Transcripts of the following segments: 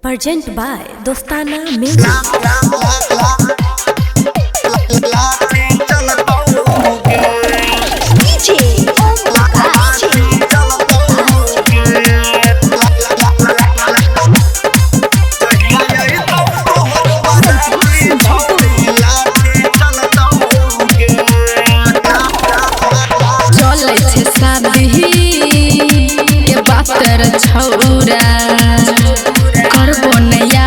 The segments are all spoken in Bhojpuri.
Present by Dostana Music. छौरा करबो नया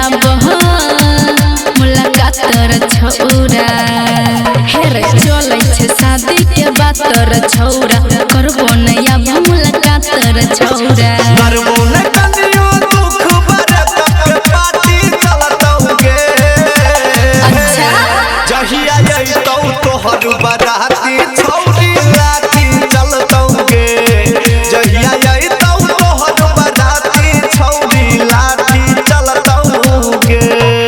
मुलाकात छौरा हेरे चलै छै शादी के बात छौरा करबो नया मुलाकात छौरा करबो न कनियो दुख बरत के पार्टी चलतौगे अच्छा जहिया अइतौ तोहर बराती छौरी लाठी चलतौगे जहिया अइतौ तोहर बराती छौरी लाठी चलतौगे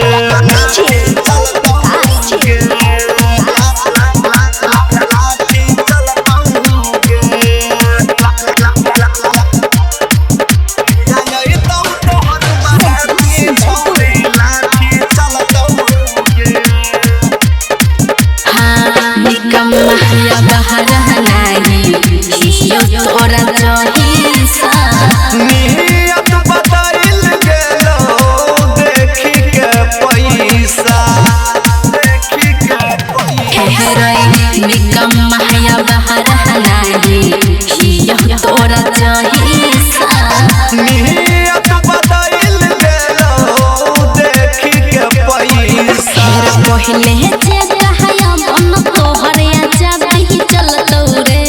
तोरा जहिसा नियत बदल गेलो देखी के पैसा हेरे निकम माया बहरा नाही हियो तोरा जहिसा नियत बदल गेलो देखी के पैसा पहिले जे कहाया मन तोहर आजादी चलतौ रे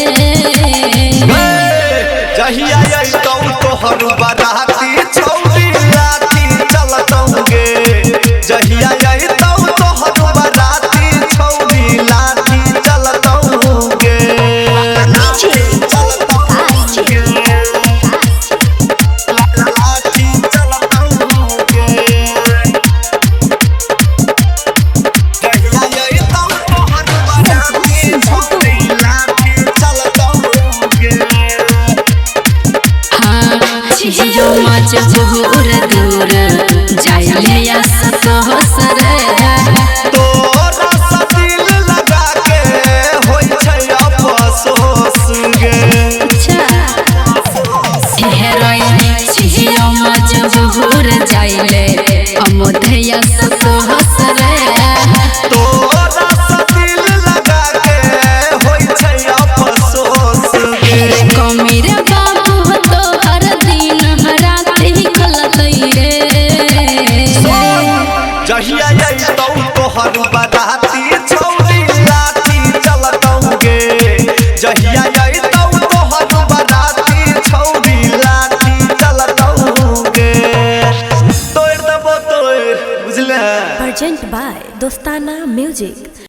जहिया अइतौ तोहर बराती छौरी लाठी चलतौगे जहिया अइतौ तोहर बराती छौरी लाठी चलतौगे लाठी चलतौगे जहिया अइतौ तोहर बराती छौरी लाठी चलतौगे छियो मजबूर दूर जाइले आस कहसर तोरा सा दिल लगा के होय छै अफसोस गे छियो मजबूर जाइले अमोधया कहसर तोरा सा दिल लगा के होय छै अफसोस गे कमीर बाबू तोहर दिन राति खलतै रे जहिया अइतौ तोहर बराती छौरी लाठी चलतौगे जहिया अइतौ तोहर बराती छौरी लाठी चलतौगे तोड़ देबो तोड़ बुझले Present by Dostana Music.